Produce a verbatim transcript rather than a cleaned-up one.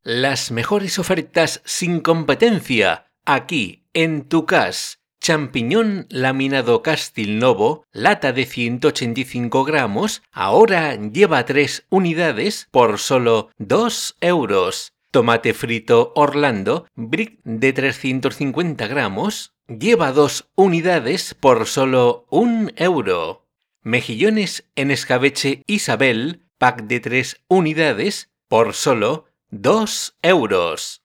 Las mejores ofertas sin competencia, aquí, en tu cas. Champiñón laminado Castilnovo, lata de ciento ochenta y cinco gramos, ahora lleva tres unidades por solo dos euros. Tomate frito Orlando, brick de trescientos cincuenta gramos, lleva dos unidades por solo un euro. Mejillones en escabeche Isabel, pack de tres unidades, por solo dos euros.